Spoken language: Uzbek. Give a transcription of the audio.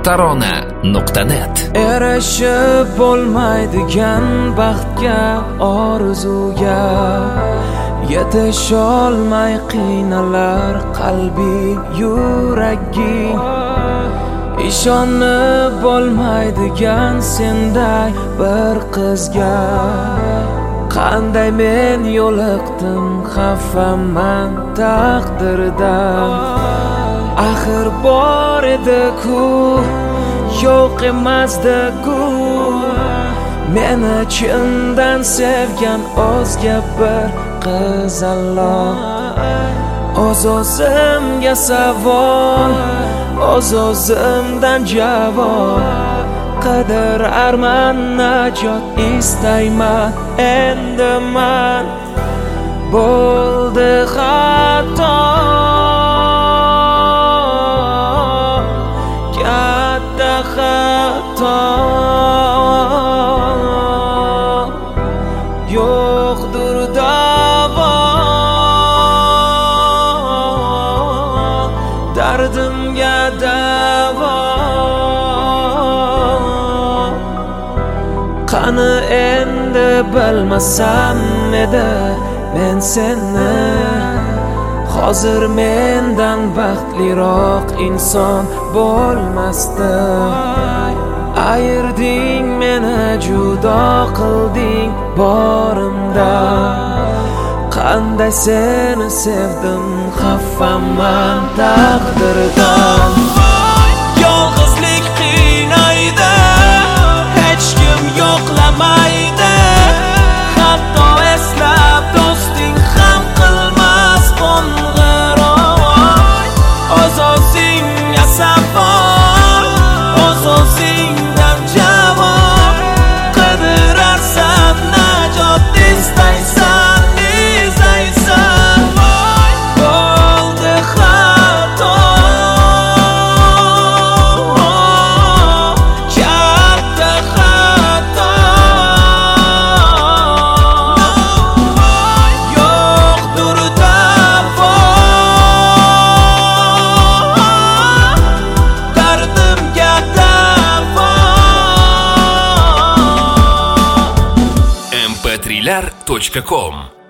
tarona.net. Erishib bo'lmaydigan baxtga, orzuga yetisholmay qiynalar qalbing, yuraging. Ishonib bo'lmaydigan senday bir qizga qanday men yo'liqdim, xafaman taqdirdan. Axir bor edi-ku, yo'q emasdi-ku, meni chindan sevgan o'zga bir qiz. Alloh o'z-o'zimga savol, o'z-o'zimdan javob qidirarman, najot istayman. Endi man bo'ldi xato, katta xato. Yo'qdir davo dardimga, davo. Qani endi bilmasam edi men seni, hozir mendan baxtliroq inson bo'lmasdim. Ayirding meni, judo qilding borimdan. Qanday seni sevdim, xafaman taqdirdan. Yolg'izlik qiynaydi, hech kim yo'qlamaydi. Hatto eslab do'sting ham qilmas qo'ng'iroq. O'z-o'zingga savol, o'z-o'zingdan javob qidirarsan, najot istaysan, izlaysan. Bo'ldi xato, katta xato. Yo'qdir davo dardimga, davo. mp3lar.com